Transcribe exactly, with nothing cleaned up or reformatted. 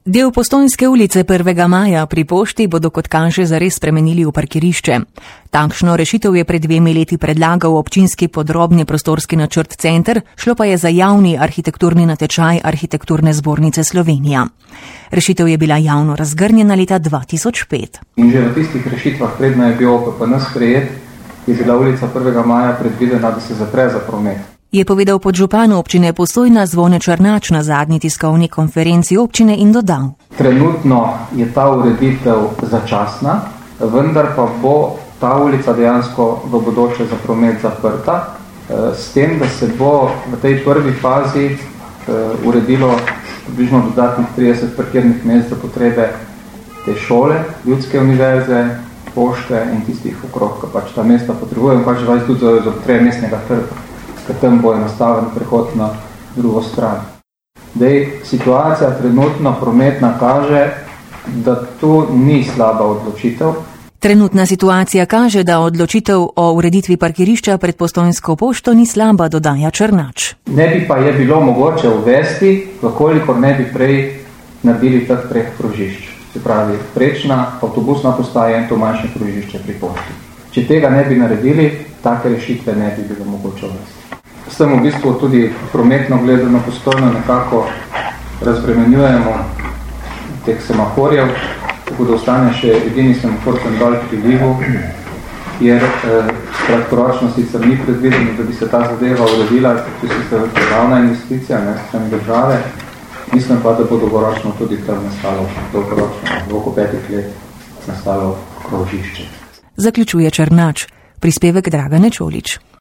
Del Postojnske ulice prvega maja pri pošti bodo, kot kaže, zares spremenili v parkirišče. Takšno rešitev je pred dvemi leti predlagal občinski podrobni prostorski načrt Center, šlo pa je za javni arhitekturni natečaj Arhitekturne zbornice Slovenija. Rešitev je bila javno razgrnjena leta dva tisoč pet. In že v tistih rešitvah, predno je bil O P P N sprejet, je bila ulica prvega maja predvidena, da se zapre za promet. Je povedal podžupan občine Postojna Zvone Črnač na zadnji tiskovni konferenci občine in dodal: Trenutno je ta ureditev začasna, vendar pa bo ta ulica dejansko v bodoče za promet zaprta, s tem, da se bo v tej prvi fazi uredilo približno dodatnih trideset parkirnih mest za potrebe te šole, ljudske univerze, pošte in tistih okrog, ki pač ta mesta potrebujejo, pač vas tudi za potrebe mestnega trga, ker tam bo enostaven prehod na drugo stran. Dej, situacija trenutno prometna kaže, da to ni slaba odločitev. Trenutna situacija kaže, da odločitev o ureditvi parkirišča pred Postojnsko pošto ni slaba, dodaja Črnač. Ne bi pa je bilo mogoče uvesti, vkolikor ne bi prej naredili teh treh krožišč. Se pravi, prečna, avtobusna postaja in to manjše krožišče pri pošti. Če tega ne bi naredili, take rešitve ne bi bilo mogoče uvesti. S tem v bistvu tudi prometno gledano Postojno nekako razbremenjujemo teh semaforjev, tako da ostane še edini semafor tam dol pri Livu, kjer eh, kratkoročno sicer ni predvideno, da bi se ta zadeva uredila, to je sicer državna investicija, ne strani države. Mislim pa, da bo dolgoročno tudi tam nastalo, dolgoročno, v oko petih let nastalo krožišče. Zaključuje Črnač, prispevek Dragane Čolić.